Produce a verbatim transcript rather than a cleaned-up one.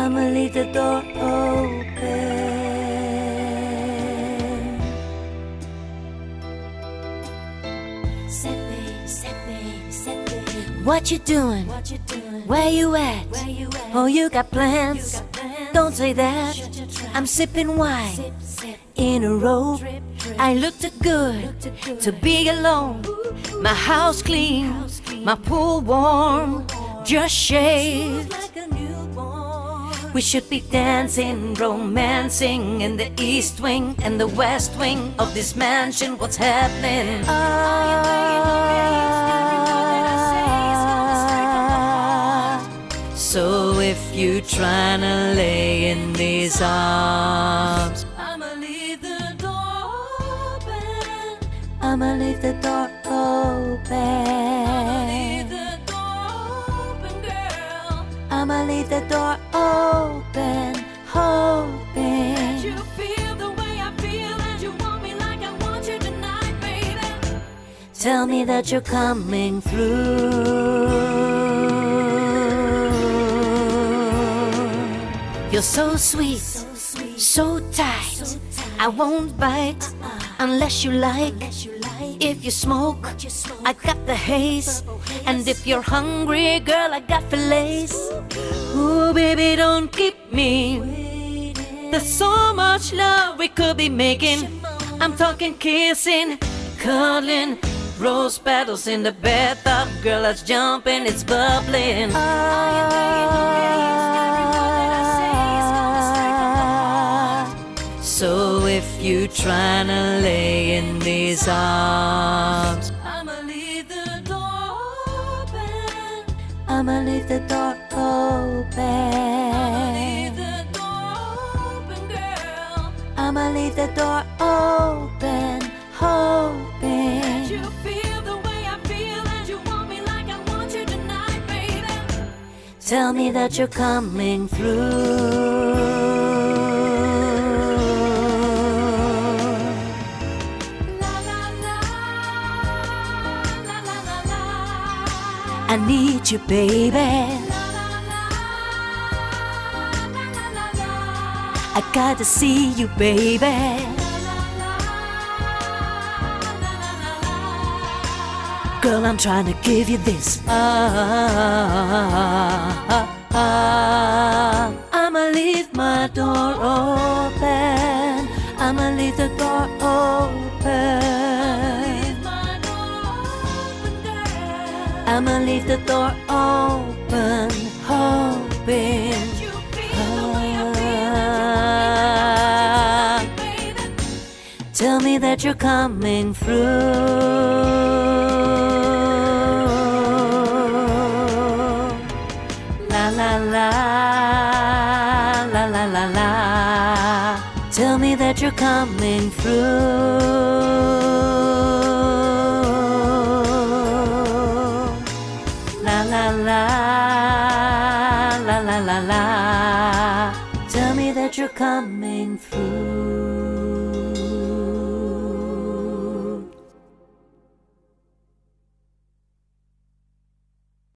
I'ma leave the door open. Said baby, said baby, said baby, what you doing? What you doing? Where you at? Where you at? Oh, you got plans? You got plans? Don't say that. I'm sipping wine sip, sip. In a row. Drip, drip. I look too good, look too good to be alone. My house clean, house clean. My pool warm, just shaved. We should be dancing, romancing in the east wing and the west wing of this mansion. What's happening? Ah, so if you tryna lay in these arms, I'ma leave the door open. I'ma leave the door open. I'ma leave the door open, hoping that you feel the way I feel and you want me like I want you tonight, baby. Tell me that you're coming through. You're so sweet, so, sweet, so tight, so tight. I won't bite uh-uh. unless you like. Unless you like. If you smoke, you smoke, I got the haze. And if you're hungry, girl, I got fillets. Ooh, baby, don't keep me waiting. There's so much love we could be making. I'm talking kissing, cuddling, rose petals in the bathtub. Girl, let's jump and it's bubbling. Ah, so if you tryna lay in these arms, I'ma leave the door open. I'ma leave the door open. I'ma leave the door open, hoping that you feel the way I feel and you want me like I want you tonight, baby. Tell me that you're coming through. I need you, baby. I gotta see you, baby. Girl, I'm trying to give you this. Ah, ah, ah. I'ma leave my door open. I'ma leave the door open. I'ma leave the door open, hoping. Ah, tell me that you're coming through. La la la, la la la la. Tell me that you're coming through. La la la, la la la la. Tell me that you're coming through.